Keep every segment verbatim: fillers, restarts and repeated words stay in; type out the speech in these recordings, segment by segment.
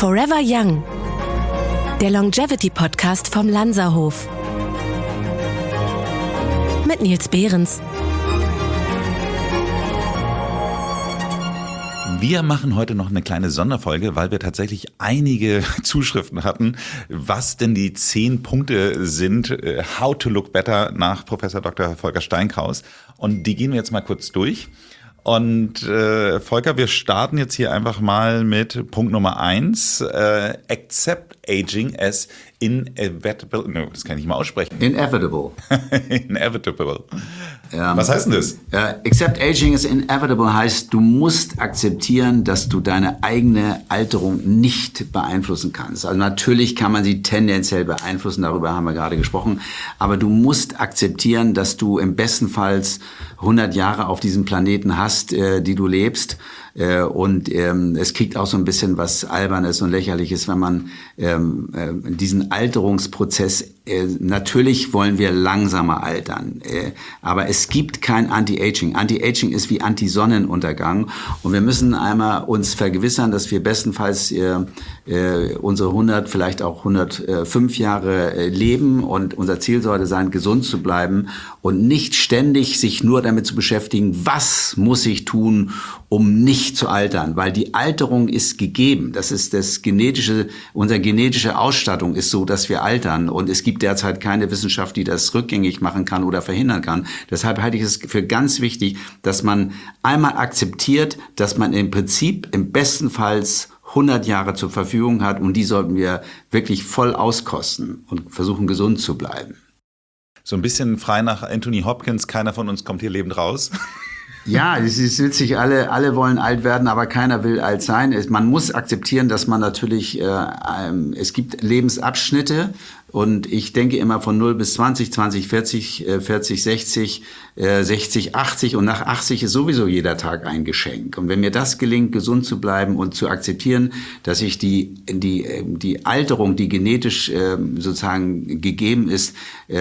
Forever Young, der Longevity-Podcast vom Lanzerhof. Mit Nils Behrens. Wir machen heute noch eine kleine Sonderfolge, weil wir tatsächlich einige Zuschriften hatten, was denn die zehn Punkte sind, How to Look Better nach Professor Doktor Volker Steinkraus. Und die gehen wir jetzt mal kurz durch. Und äh, Volker, wir starten jetzt hier einfach mal mit Punkt Nummer eins. Äh, accept aging as inevitable. No, das kann ich nicht mal aussprechen. Inevitable. Inevitable. Ähm, Was heißt denn das? Äh, accept aging as inevitable heißt, du musst akzeptieren, dass du deine eigene Alterung nicht beeinflussen kannst. Also natürlich kann man sie tendenziell beeinflussen, darüber haben wir gerade gesprochen. Aber du musst akzeptieren, dass du im besten Fall hundert Jahre auf diesem Planeten hast, äh, die du lebst. Äh, und ähm, es kriegt auch so ein bisschen was Albernes und Lächerliches, wenn man ähm, äh, diesen Alterungsprozess, äh, natürlich wollen wir langsamer altern, äh, aber es gibt kein Anti-Aging. Anti-Aging ist wie Anti-Sonnenuntergang und wir müssen einmal uns vergewissern, dass wir bestenfalls äh, äh, unsere hundert, vielleicht auch hundertfünf Jahre äh, leben, und unser Ziel sollte sein, gesund zu bleiben und nicht ständig sich nur damit zu beschäftigen, was muss ich tun, um nicht zu altern, weil die Alterung ist gegeben. Das ist das genetische, unsere genetische Ausstattung ist so, dass wir altern, und es gibt derzeit keine Wissenschaft, die das rückgängig machen kann oder verhindern kann. Deshalb halte ich es für ganz wichtig, dass man einmal akzeptiert, dass man im Prinzip im besten Fall hundert Jahre zur Verfügung hat, und die sollten wir wirklich voll auskosten und versuchen, gesund zu bleiben. So ein bisschen frei nach Anthony Hopkins, keiner von uns kommt hier lebend raus. Ja, es ist witzig, alle, alle wollen alt werden, aber keiner will alt sein. Man muss akzeptieren, dass man natürlich, äh, ähm, es gibt Lebensabschnitte, und ich denke immer von null bis zwanzig, zwanzig, vierzig, vierzig, sechzig, sechzig, achtzig, und nach achtzig ist sowieso jeder Tag ein Geschenk. Und wenn mir das gelingt, gesund zu bleiben und zu akzeptieren, dass ich die, die, die Alterung, die genetisch sozusagen gegeben ist,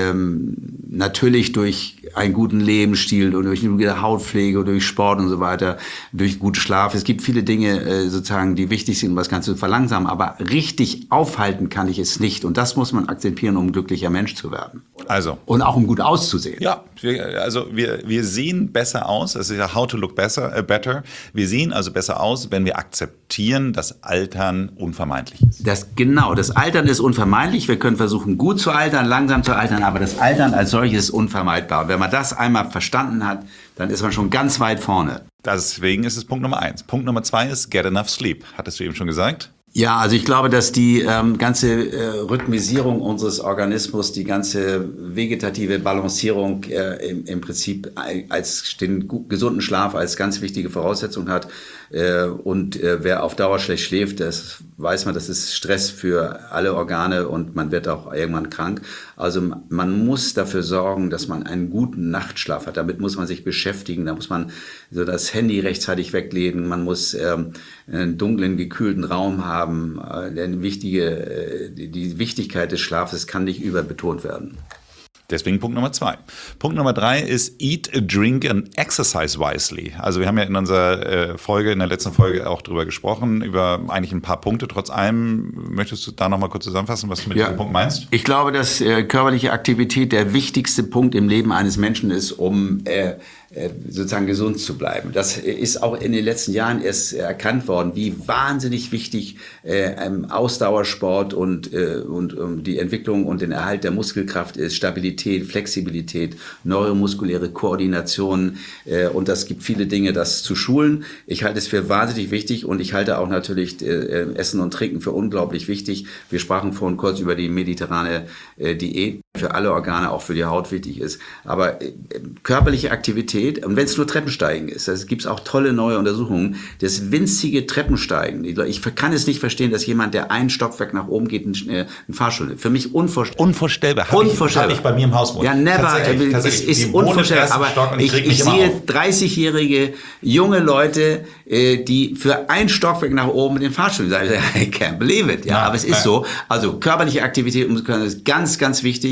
natürlich durch einen guten Lebensstil und durch eine gute Hautpflege, durch Sport und so weiter, durch guten Schlaf. Es gibt viele Dinge sozusagen, die wichtig sind, um das Ganze zu verlangsamen. Aber richtig aufhalten kann ich es nicht. Und das muss man akzeptieren, um ein glücklicher Mensch zu werden. Also. Und auch um gut auszusehen. Ja, wir, also wir, wir sehen besser aus. Es ist ja How to Look better, uh, better. Wir sehen also besser aus, wenn wir akzeptieren, dass Altern unvermeidlich ist. Das, genau, das Altern ist unvermeidlich. Wir können versuchen, gut zu altern, langsam zu altern, aber das Altern als solches ist unvermeidbar. Wenn man das einmal verstanden hat, dann ist man schon ganz weit vorne. Deswegen ist es Punkt Nummer eins. Punkt Nummer zwei ist Get Enough Sleep. Hattest du eben schon gesagt? Ja, also ich glaube, dass die ähm, ganze äh, Rhythmisierung unseres Organismus, die ganze vegetative Balancierung äh, im, im Prinzip als den gesunden Schlaf als ganz wichtige Voraussetzung hat. Äh, und äh, wer auf Dauer schlecht schläft, das weiß man, das ist Stress für alle Organe, und man wird auch irgendwann krank. Also man muss dafür sorgen, dass man einen guten Nachtschlaf hat. Damit muss man sich beschäftigen. Da muss man so das Handy rechtzeitig weglegen. Man muss ähm, einen dunklen, gekühlten Raum haben. Denn wichtige, die Wichtigkeit des Schlafes kann nicht überbetont werden. Deswegen Punkt Nummer zwei. Punkt Nummer drei ist Eat, Drink and Exercise wisely. Also wir haben ja in unserer Folge, in der letzten Folge auch drüber gesprochen, über eigentlich ein paar Punkte. Trotz allem, möchtest du da nochmal kurz zusammenfassen, was du mit ja, diesem Punkt meinst? Ich glaube, dass äh, körperliche Aktivität der wichtigste Punkt im Leben eines Menschen ist, um äh, sozusagen gesund zu bleiben. Das ist auch in den letzten Jahren erst erkannt worden, wie wahnsinnig wichtig äh, Ausdauersport und, äh, und um die Entwicklung und den Erhalt der Muskelkraft ist, Stabilität, Flexibilität, neuromuskuläre Koordination, äh, und das gibt viele Dinge, das zu schulen. Ich halte es für wahnsinnig wichtig, und ich halte auch natürlich äh, Essen und Trinken für unglaublich wichtig. Wir sprachen vorhin kurz über die mediterrane äh, Diät, für alle Organe, auch für die Haut wichtig ist. Aber äh, körperliche Aktivität, und wenn es nur Treppensteigen ist, da gibt es auch tolle neue Untersuchungen, das winzige Treppensteigen. Ich kann es nicht verstehen, dass jemand, der ein Stockwerk nach oben geht, einen Fahrstuhl nimmt. Für mich unvorstellbar. Unvorstellbar. Habe unvorstellbar. Ich, hab ich bei mir im Haus wohnen. Ja, never. Tatsächlich, tatsächlich. Es ist unvorstellbar. Aber ich, ich, ich sehe dreißigjährige junge Leute, die für ein Stockwerk nach oben den Fahrstuhl sagen, I can't believe it. Ja, ja, aber es ist ja so. Also körperliche Aktivität ist ganz, ganz wichtig.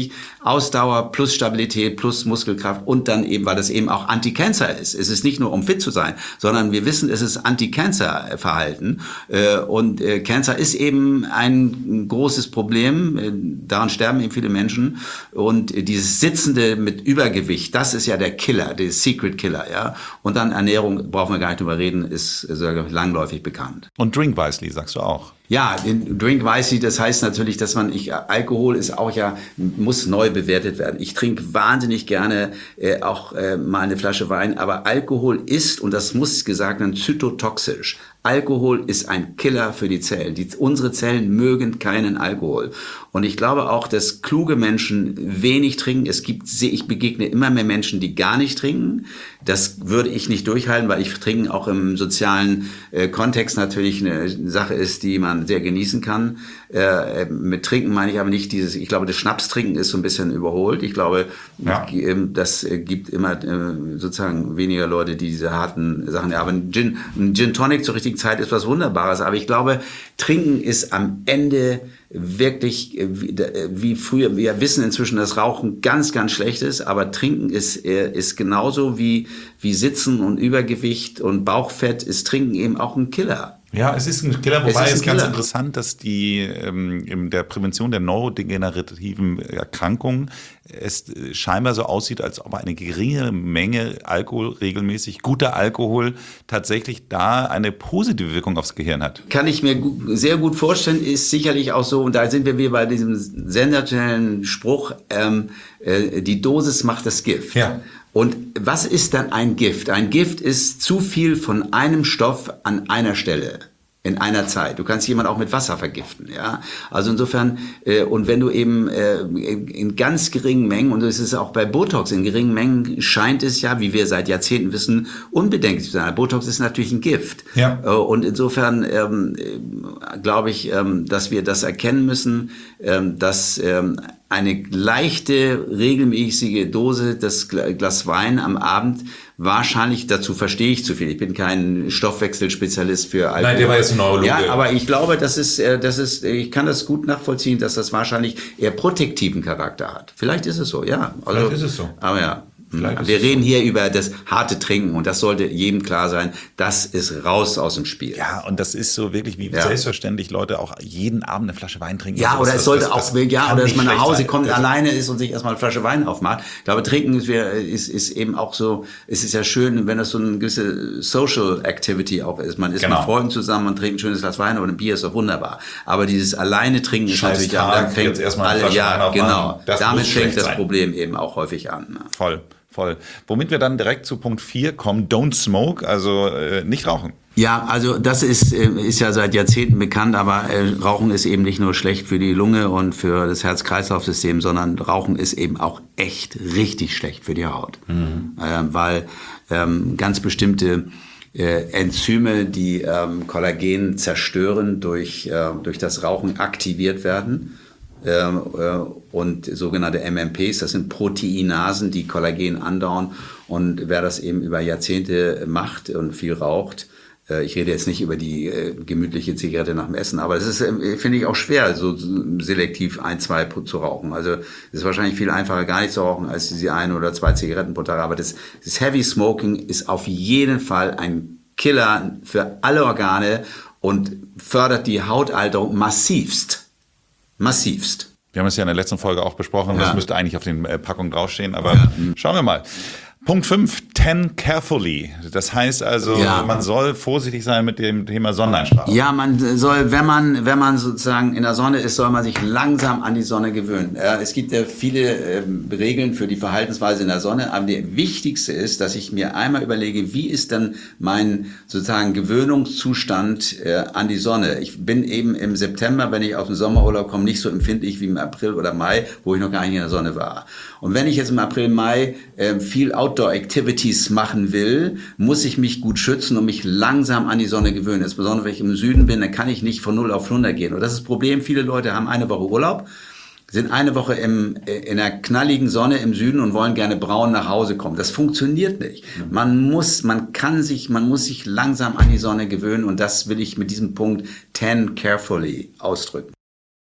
Ausdauer plus Stabilität plus Muskelkraft und dann eben, weil das eben auch Anti-Cancer ist. Es ist nicht nur, um fit zu sein, sondern wir wissen, es ist Anti-Cancer-Verhalten. Und Cancer ist eben ein großes Problem. Daran sterben eben viele Menschen. Und dieses Sitzende mit Übergewicht, das ist ja der Killer, der Secret Killer, ja. Und dann Ernährung, brauchen wir gar nicht drüber reden, ist, ist langläufig bekannt. Und Drink Wisely, sagst du auch. Ja, Drink Wisely, das heißt natürlich, dass man, ich, Alkohol ist auch ja, muss neu bewertet werden. Ich trinke wahnsinnig gerne äh, auch äh, mal eine Flasche Wein, aber Alkohol ist, und das muss gesagt werden, zytotoxisch. Alkohol ist ein Killer für die Zellen. Die, unsere Zellen mögen keinen Alkohol. Und ich glaube auch, dass kluge Menschen wenig trinken. Es gibt, ich begegne immer mehr Menschen, die gar nicht trinken. Das würde ich nicht durchhalten, weil ich trinken auch im sozialen äh, Kontext natürlich eine Sache ist, die man sehr genießen kann. Äh, mit Trinken meine ich aber nicht dieses, ich glaube, das Schnapstrinken ist so ein bisschen überholt. Ich glaube, ja. das gibt immer äh, sozusagen weniger Leute, die diese harten Sachen, ja, aber ein Gin, ein Gin Tonic zur richtigen Zeit ist was Wunderbares. Aber ich glaube, Trinken ist am Ende wirklich, wie, wie früher, wir wissen inzwischen, dass Rauchen ganz, ganz schlecht ist, aber Trinken ist, ist genauso wie, wie Sitzen und Übergewicht und Bauchfett ist Trinken eben auch ein Killer. Ja, es ist ein Killer, wobei es, es ist ganz Killer. interessant, dass die ähm, in der Prävention der neurodegenerativen Erkrankungen es scheinbar so aussieht, als ob eine geringe Menge Alkohol regelmäßig, guter Alkohol, tatsächlich da eine positive Wirkung aufs Gehirn hat. Kann ich mir gu- sehr gut vorstellen, ist sicherlich auch so, und da sind wir wieder bei diesem sensationellen Spruch, ähm, äh, die Dosis macht das Gift. Ja. Und was ist dann ein Gift? Ein Gift ist zu viel von einem Stoff an einer Stelle. In einer Zeit. Du kannst jemanden auch mit Wasser vergiften, ja. Also insofern, äh, und wenn du eben äh, in, in ganz geringen Mengen, und das ist auch bei Botox, in geringen Mengen scheint es ja, wie wir seit Jahrzehnten wissen, unbedenklich zu sein. Botox ist natürlich ein Gift. Ja. Äh, und insofern ähm, glaube ich, ähm, dass wir das erkennen müssen, ähm, dass ähm, eine leichte, regelmäßige Dose, das Glas Wein am Abend, wahrscheinlich, dazu verstehe ich zu viel. Ich bin kein Stoffwechselspezialist für Alkohol. Nein, der war jetzt ein Neurologe. Ja, aber ich glaube, das ist, das ist, ich kann das gut nachvollziehen, dass das wahrscheinlich eher protektiven Charakter hat. Vielleicht ist es so, ja. Also, Vielleicht ist es so. Aber ja. Vielleicht Wir ist reden es so. hier über das harte Trinken und das sollte jedem klar sein, das ist raus aus dem Spiel. Ja, und das ist so wirklich, wie Ja. selbstverständlich Leute auch jeden Abend eine Flasche Wein trinken. Ja, Also oder das- es sollte das- auch, das ja, kann oder dass nicht man nach schlecht Hause sein. kommt, Das- alleine ist und sich erstmal eine Flasche Wein aufmacht. Ich glaube, Trinken ist, ist, ist eben auch so, es ist ja schön, wenn das so eine gewisse Social Activity auch ist. Man ist Genau. mit Freunden zusammen und trinkt ein schönes Glas Wein oder ein Bier ist doch wunderbar. Aber dieses alleine Trinken ist Scheiß natürlich, Tag, ja, da fängt jetzt erstmal eine alle, Flasche Wein ja, aufmachen. genau. Das Damit muss schlecht fängt das sein. Problem eben auch häufig an. Ne? Voll, voll. Womit wir dann direkt zu Punkt vier kommen, don't smoke, also äh, nicht rauchen. Ja, also das ist, äh, ist ja seit Jahrzehnten bekannt, aber äh, Rauchen ist eben nicht nur schlecht für die Lunge und für das Herz-Kreislauf-System, sondern Rauchen ist eben auch echt richtig schlecht für die Haut. Mhm. Äh, weil ähm, ganz bestimmte äh, Enzyme, die ähm, Kollagen zerstören, durch, äh, durch das Rauchen aktiviert werden. Äh, äh, und sogenannte M M Ps, das sind Proteinasen, die Kollagen andauern. Und wer das eben über Jahrzehnte macht und viel raucht, ich rede jetzt nicht über die äh, gemütliche Zigarette nach dem Essen, aber es ist, äh, finde ich, auch schwer, so selektiv ein, zwei zu rauchen. Also es ist wahrscheinlich viel einfacher, gar nicht zu rauchen, als diese ein oder zwei Zigaretten pro Tag. Aber das, das Heavy Smoking ist auf jeden Fall ein Killer für alle Organe und fördert die Hautalterung massivst. Massivst. Wir haben es ja in der letzten Folge auch besprochen, Ja. das müsste eigentlich auf den äh, Packungen draufstehen, aber ja. Schauen wir mal. Punkt fünf, ten carefully. Das heißt also, Ja. man soll vorsichtig sein mit dem Thema Sonneneinstrahlung. Ja, man soll, wenn man, wenn man sozusagen in der Sonne ist, soll man sich langsam an die Sonne gewöhnen. Ja, es gibt ja viele ähm, Regeln für die Verhaltensweise in der Sonne, aber der wichtigste ist, dass ich mir einmal überlege, wie ist denn mein sozusagen Gewöhnungszustand äh, an die Sonne. Ich bin eben im September, wenn ich aus dem Sommerurlaub komme, nicht so empfindlich wie im April oder Mai, wo ich noch gar nicht in der Sonne war. Und wenn ich jetzt im April, Mai äh, viel Outdoor-Activities machen will, muss ich mich gut schützen und mich langsam an die Sonne gewöhnen. Insbesondere wenn ich im Süden bin, dann kann ich nicht von null auf hundert gehen. Und das ist das Problem. Viele Leute haben eine Woche Urlaub, sind eine Woche im, in der knalligen Sonne im Süden und wollen gerne braun nach Hause kommen. Das funktioniert nicht. Man muss, man kann sich, man muss sich langsam an die Sonne gewöhnen und das will ich mit diesem Punkt ten carefully ausdrücken.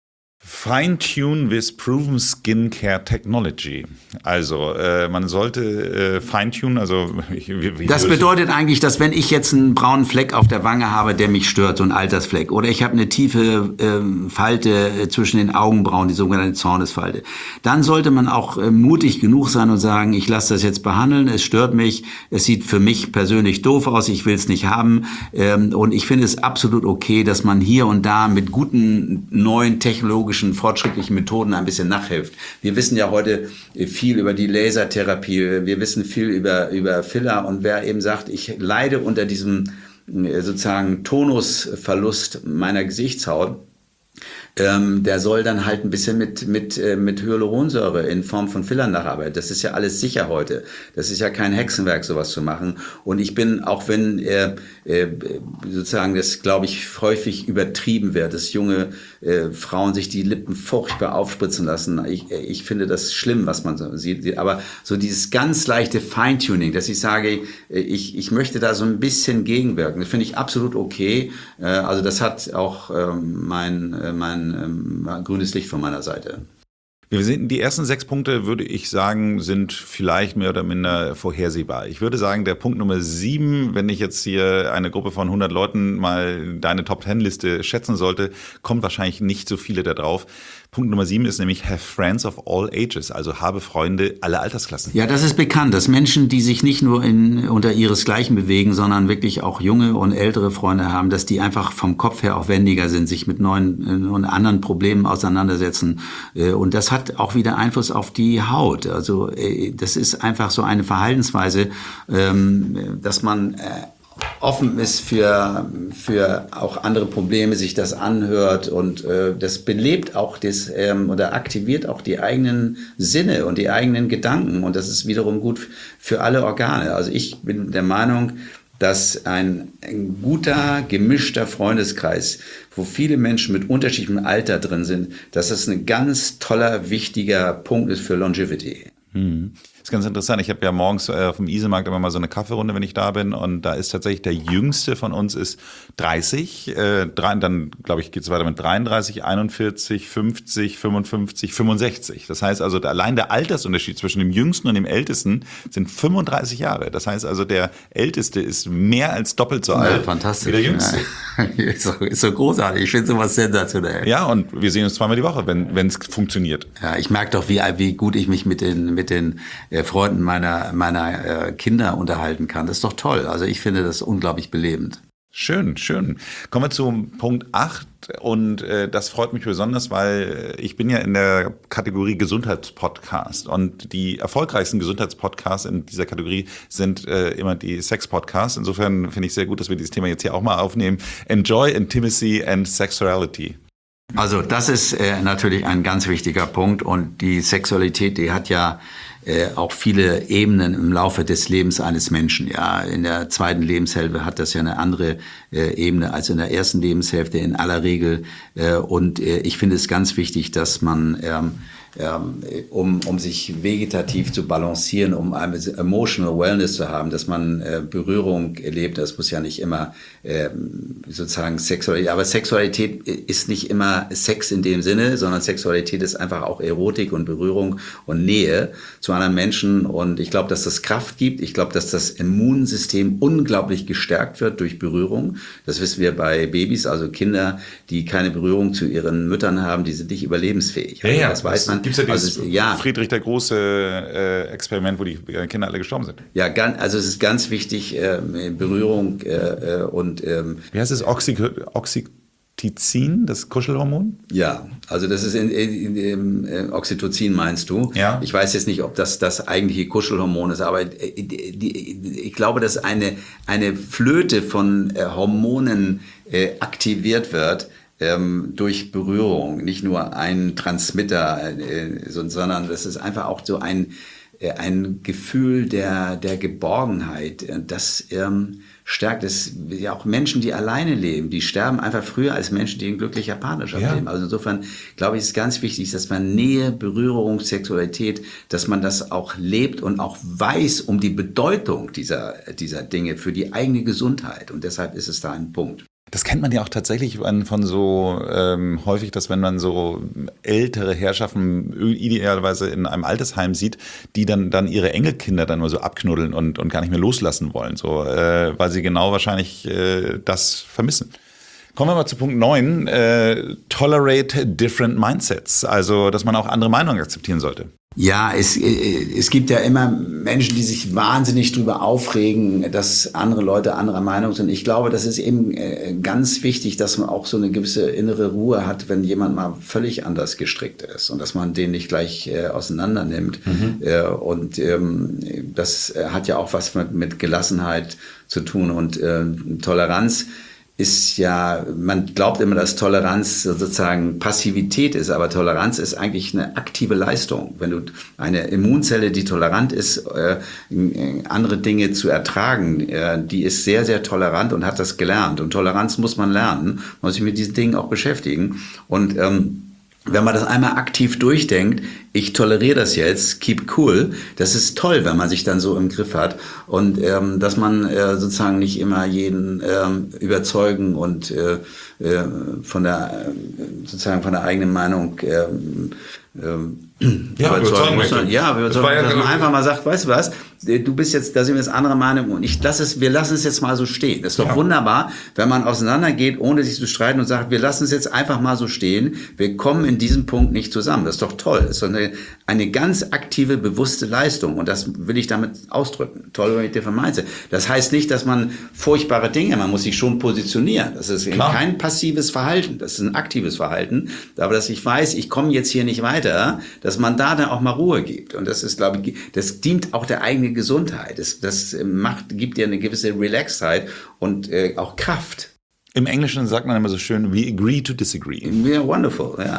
Fine-tune with proven skincare technology. Also äh, man sollte äh, fine-tune, also wie, wie das bedeutet eigentlich, dass wenn ich jetzt einen braunen Fleck auf der Wange habe, der mich stört, so ein Altersfleck, oder ich habe eine tiefe ähm, Falte äh, zwischen den Augenbrauen, die sogenannte Zornesfalte, dann sollte man auch äh, mutig genug sein und sagen, ich lasse das jetzt behandeln, es stört mich, es sieht für mich persönlich doof aus, ich will es nicht haben, ähm, und ich finde es absolut okay, dass man hier und da mit guten neuen technologischen fortschrittlichen Methoden ein bisschen nachhilft. Wir wissen ja heute viel über die Lasertherapie, wir wissen viel über, über Filler, und wer eben sagt, ich leide unter diesem sozusagen Tonusverlust meiner Gesichtshaut, Ähm, der soll dann halt ein bisschen mit mit äh, mit Hyaluronsäure in Form von Fillern nacharbeiten. Das ist ja alles sicher heute. Das ist ja kein Hexenwerk, sowas zu machen. Und ich bin, auch wenn äh, äh, sozusagen das, glaube ich, häufig übertrieben wird, dass junge äh, Frauen sich die Lippen furchtbar aufspritzen lassen. Ich, ich finde das schlimm, was man so sieht. Aber so dieses ganz leichte Feintuning, dass ich sage, ich ich möchte da so ein bisschen gegenwirken, das finde ich absolut okay. Äh, also das hat auch ähm, mein äh, mein Ähm, grünes Licht von meiner Seite. Wir sehen, die ersten sechs Punkte, würde ich sagen, sind vielleicht mehr oder minder vorhersehbar. Ich würde sagen, der Punkt Nummer sieben, wenn ich jetzt hier eine Gruppe von hundert Leuten mal deine Top-Ten-Liste schätzen sollte, kommt wahrscheinlich nicht so viele da drauf. Punkt Nummer sieben ist nämlich have friends of all ages, also habe Freunde aller Altersklassen. Ja, das ist bekannt, dass Menschen, die sich nicht nur in, unter ihresgleichen bewegen, sondern wirklich auch junge und ältere Freunde haben, dass die einfach vom Kopf her auch wendiger sind, sich mit neuen und anderen Problemen auseinandersetzen. Und das hat auch wieder Einfluss auf die Haut. Also das ist einfach so eine Verhaltensweise, dass man offen ist für, für auch andere Probleme, sich das anhört, und äh, das belebt auch das ähm, oder aktiviert auch die eigenen Sinne und die eigenen Gedanken, und das ist wiederum gut für alle Organe. Also ich bin der Meinung, dass ein, ein guter, gemischter Freundeskreis, wo viele Menschen mit unterschiedlichem Alter drin sind, dass das ein ganz toller, wichtiger Punkt ist für Longevity. Hm. Das ist ganz interessant. Ich habe ja morgens äh, auf dem Isemarkt immer mal so eine Kaffeerunde, wenn ich da bin. Und da ist tatsächlich der Jüngste von uns ist dreißig. Äh, drei, dann, glaube ich, geht es weiter mit dreiunddreißig, einundvierzig, fünfzig, fünfundfünfzig, fünfundsechzig. Das heißt also, allein der Altersunterschied zwischen dem Jüngsten und dem Ältesten sind fünfunddreißig Jahre. Das heißt also, der Älteste ist mehr als doppelt so alt fantastisch, wie der Jüngste. Ja. ist, so, ist so großartig. Ich finde sowas sensationell. Ja, und wir sehen uns zweimal die Woche, wenn es funktioniert. Ja, ich merke doch, wie, wie gut ich mich mit den, mit den Freunden meiner, meiner äh, Kinder unterhalten kann. Das ist doch toll. Also ich finde das unglaublich belebend. Schön, schön. Kommen wir zum Punkt acht, und äh, das freut mich besonders, weil ich bin ja in der Kategorie Gesundheitspodcast, und die erfolgreichsten Gesundheitspodcasts in dieser Kategorie sind äh, immer die Sex-Podcasts. Insofern finde ich sehr gut, dass wir dieses Thema jetzt hier auch mal aufnehmen. Enjoy Intimacy and Sexuality. Also das ist äh, natürlich ein ganz wichtiger Punkt, und die Sexualität, die hat ja äh, auch viele Ebenen im Laufe des Lebens eines Menschen. Ja, in der zweiten Lebenshälfte hat das ja eine andere äh, Ebene als in der ersten Lebenshälfte in aller Regel. Äh, und äh, ich finde es ganz wichtig, dass man ähm, Ähm, um, um sich vegetativ zu balancieren, um eine emotional Wellness zu haben, dass man äh, Berührung erlebt. Das muss ja nicht immer äh, sozusagen Sexualität, aber Sexualität ist nicht immer Sex in dem Sinne, sondern Sexualität ist einfach auch Erotik und Berührung und Nähe zu anderen Menschen. Und ich glaube, dass das Kraft gibt. Ich glaube, dass das Immunsystem unglaublich gestärkt wird durch Berührung. Das wissen wir bei Babys, also Kinder, die keine Berührung zu ihren Müttern haben, die sind nicht überlebensfähig. Ja, ja, das weiß man. Gibt es ja dieses also, ja. Friedrich der große äh, Experiment, wo die Kinder alle gestorben sind. Ja, ganz, also es ist ganz wichtig, äh, Berührung äh, und... Ähm, Wie heißt es? Oxy Oxytocin, das Kuschelhormon? Ja, also das ist in, in, in, in Oxytocin, meinst du? Ja. Ich weiß jetzt nicht, ob das das eigentliche Kuschelhormon ist, aber die, die, ich glaube, dass eine, eine Flöte von äh, Hormonen äh, aktiviert wird, Ähm, durch Berührung, nicht nur ein Transmitter, äh, so, sondern das ist einfach auch so ein, äh, ein Gefühl der, der Geborgenheit. Das ähm, stärkt es. Ja, auch Menschen, die alleine leben, die sterben einfach früher als Menschen, die in glücklicher Partnerschaft ja. leben. Also insofern glaube ich, ist ganz wichtig, dass man Nähe, Berührung, Sexualität, dass man das auch lebt und auch weiß um die Bedeutung dieser, dieser Dinge für die eigene Gesundheit. Und deshalb ist es da ein Punkt. Das kennt man ja auch tatsächlich von so ähm, häufig, dass wenn man so ältere Herrschaften idealerweise in einem Altersheim sieht, die dann dann ihre Enkelkinder dann mal so abknuddeln und und gar nicht mehr loslassen wollen, so äh, weil sie genau wahrscheinlich äh, das vermissen. Kommen wir mal zu Punkt neun, äh, tolerate different mindsets, also dass man auch andere Meinungen akzeptieren sollte. Ja, es, es gibt ja immer Menschen, die sich wahnsinnig drüber aufregen, dass andere Leute anderer Meinung sind. Ich glaube, das ist eben ganz wichtig, dass man auch so eine gewisse innere Ruhe hat, wenn jemand mal völlig anders gestrickt ist und dass man den nicht gleich äh, auseinander nimmt. Mhm. Äh, und ähm, das hat ja auch was mit, mit Gelassenheit zu tun und äh, Toleranz. Ist ja, man glaubt immer, dass Toleranz sozusagen Passivität ist, aber Toleranz ist eigentlich eine aktive Leistung. Wenn du eine Immunzelle, die tolerant ist, äh, andere Dinge zu ertragen, äh, die ist sehr, sehr tolerant und hat das gelernt. Und Toleranz muss man lernen, man muss sich mit diesen Dingen auch beschäftigen. Und ähm, wenn man das einmal aktiv durchdenkt, ich toleriere das jetzt, keep cool, das ist toll, wenn man sich dann so im Griff hat und ähm, dass man äh, sozusagen nicht immer jeden ähm, überzeugen und äh, äh, von der äh, sozusagen von der eigenen Meinung äh, äh, ja, überzeugen muss. Ja, wir überzeugen, dass man einfach mal sagt, weißt du was, du bist jetzt, da sind wir jetzt andere Meinung und ich lasse es, wir lassen es jetzt mal so stehen. Das ist doch ja wunderbar, wenn man auseinandergeht, ohne sich zu streiten und sagt, wir lassen es jetzt einfach mal so stehen. Wir kommen in diesem Punkt nicht zusammen. Das ist doch toll. Das ist doch eine, eine ganz aktive, bewusste Leistung und das will ich damit ausdrücken. Tolerate different mindset. Das heißt nicht, dass man furchtbare Dinge, man muss sich schon positionieren. Das ist Klar. kein passives Verhalten. Das ist ein aktives Verhalten. Aber dass ich weiß, ich komme jetzt hier nicht weiter, dass man da dann auch mal Ruhe gibt. Und das ist, glaube ich, das dient auch der eigenen Gesundheit. Das, das macht, gibt dir eine gewisse Relaxedheit und äh, auch Kraft. Im Englischen sagt man immer so schön, we agree to disagree. Yeah, wonderful, ja.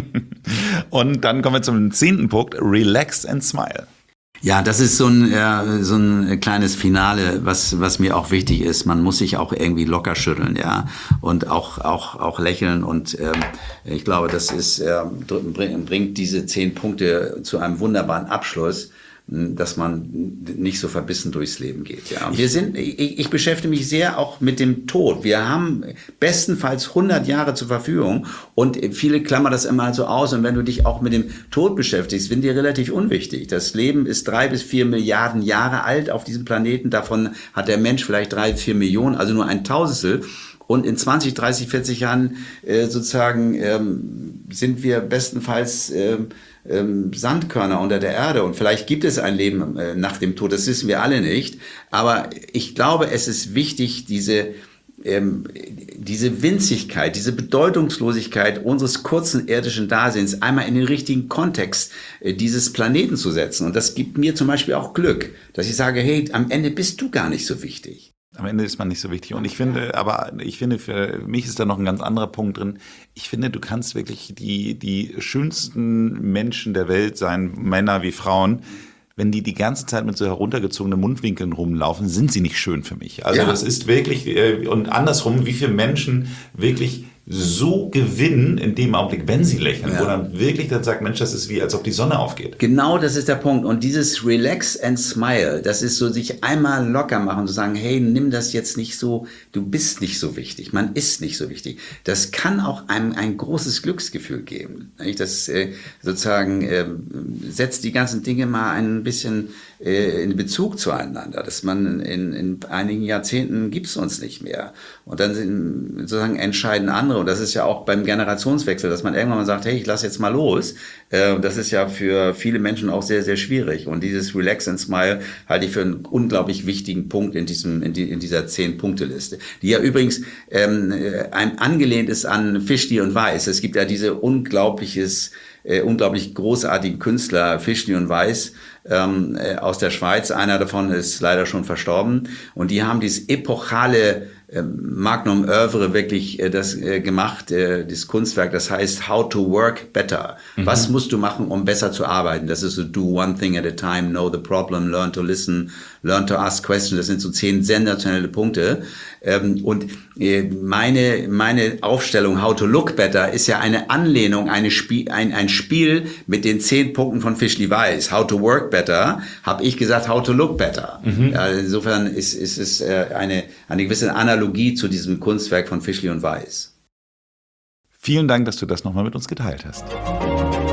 Und dann kommen wir zum zehnten Punkt, relax and smile. Ja, das ist so ein, ja, so ein kleines Finale, was, was mir auch wichtig ist. Man muss sich auch irgendwie locker schütteln, ja, und auch, auch, auch lächeln. Und ähm, ich glaube, das ist, äh, bringt diese zehn Punkte zu einem wunderbaren Abschluss, dass man nicht so verbissen durchs Leben geht. Ja, und wir sind, ich, ich beschäftige mich sehr auch mit dem Tod. Wir haben bestenfalls hundert Jahre zur Verfügung und viele klammern das immer so aus. Und wenn du dich auch mit dem Tod beschäftigst, sind die relativ unwichtig. Das Leben ist drei bis vier Milliarden Jahre alt auf diesem Planeten. Davon hat der Mensch vielleicht drei, vier Millionen, also nur ein Tausendstel. Und in zwanzig, dreißig, vierzig Jahren äh, sozusagen ähm, sind wir bestenfalls ähm, ähm, Sandkörner unter der Erde. Und vielleicht gibt es ein Leben äh, nach dem Tod, das wissen wir alle nicht. Aber ich glaube, es ist wichtig, diese, ähm, diese Winzigkeit, diese Bedeutungslosigkeit unseres kurzen irdischen Daseins einmal in den richtigen Kontext äh, dieses Planeten zu setzen. Und das gibt mir zum Beispiel auch Glück, dass ich sage, hey, am Ende bist du gar nicht so wichtig. Am Ende ist man nicht so wichtig. Und ich finde, aber ich finde, für mich ist da noch ein ganz anderer Punkt drin. Ich finde, du kannst wirklich die, die schönsten Menschen der Welt sein, Männer wie Frauen. Wenn die die ganze Zeit mit so heruntergezogenen Mundwinkeln rumlaufen, sind sie nicht schön für mich. Also ja. Das ist wirklich, und andersrum, wie viele Menschen wirklich so gewinnen in dem Augenblick, wenn sie lächeln, ja. Wo dann wirklich dann sagt, Mensch, das ist wie, als ob die Sonne aufgeht. Genau, das ist der Punkt. Und dieses Relax and Smile, das ist so, sich einmal locker machen, zu sagen, hey, nimm das jetzt nicht so, du bist nicht so wichtig, man ist nicht so wichtig. Das kann auch einem ein großes Glücksgefühl geben. Das äh, sozusagen äh, setzt die ganzen Dinge mal ein bisschen äh, in Bezug zueinander, dass man in, in einigen Jahrzehnten gibt es uns nicht mehr. Und dann sind sozusagen entscheiden andere. Und das ist ja auch beim Generationswechsel, dass man irgendwann mal sagt, hey, ich lasse jetzt mal los. Äh, das ist ja für viele Menschen auch sehr, sehr schwierig. Und dieses Relax and Smile halte ich für einen unglaublich wichtigen Punkt in diesem, in, die, in dieser zehn-Punkte-Liste. Die ja übrigens ähm, angelehnt ist an Fischli und Weiss. Es gibt ja diese unglaubliches, äh, unglaublich großartigen Künstler, Fischli und Weiss, ähm, äh, aus der Schweiz. Einer davon ist leider schon verstorben. Und die haben dieses epochale Magnum Oeuvre wirklich äh, das äh, gemacht, äh, das Kunstwerk, das heißt How to Work Better. Mhm. Was musst du machen, um besser zu arbeiten? Das ist so do one thing at a time, know the problem, learn to listen, Learn to Ask Questions. Das sind so zehn sensationelle Punkte. Ähm, und äh, meine, meine Aufstellung How to Look Better ist ja eine Anlehnung, eine Spiel, ein, ein Spiel mit den zehn Punkten von Fischli Weiss. How to Work Better, habe ich gesagt, How to Look Better. Mhm. Ja, insofern ist, ist es äh, eine, eine gewisse Analogie zu diesem Kunstwerk von Fischli und Weiss. Vielen Dank, dass du das nochmal mit uns geteilt hast.